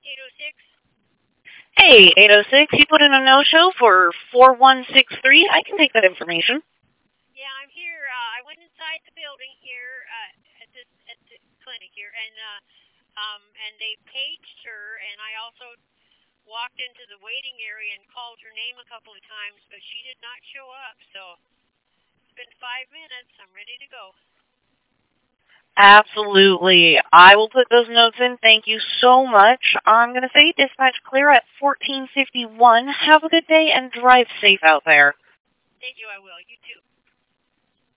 806? Hey, 806, you put in a no-show for 4163. I can take that information. Yeah, I'm here. I went inside the building here at the clinic here, and they paged her, and I also walked into the waiting area and called her name a couple of times, but she did not show up. So it's been 5 minutes. I'm ready to go. Absolutely. I will put those notes in. Thank you so much. I'm going to say dispatch clear at 1451. Have a good day and drive safe out there. Thank you. I will. You too.